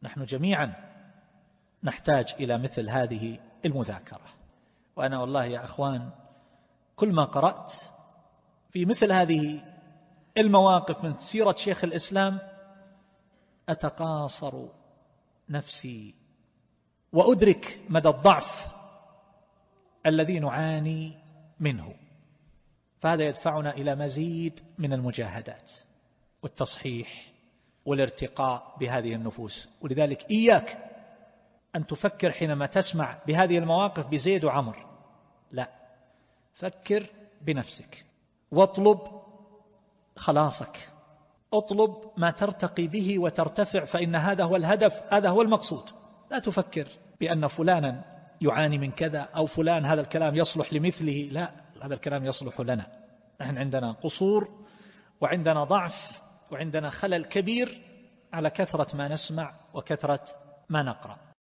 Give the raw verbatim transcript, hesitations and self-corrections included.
نحن جميعا نحتاج إلى مثل هذه المذاكرة. وأنا والله يا أخوان كل ما قرأت في مثل هذه المواقف من سيرة شيخ الإسلام أتقاصر نفسي وأدرك مدى الضعف الذي نعاني منه. فهذا يدفعنا إلى مزيد من المجاهدات والتصحيح والارتقاء بهذه النفوس. ولذلك إياك أن تفكر حينما تسمع بهذه المواقف بزيد وعمر، لا، فكر بنفسك واطلب خلاصك، اطلب ما ترتقي به وترتفع، فإن هذا هو الهدف، هذا هو المقصود. لا تفكر بأن فلانا يعاني من كذا أو فلان هذا الكلام يصلح لمثله، لا، هذا الكلام يصلح لنا. نحن عندنا قصور وعندنا ضعف وعندنا خلل كبير على كثرة ما نسمع وكثرة ما نقرأ.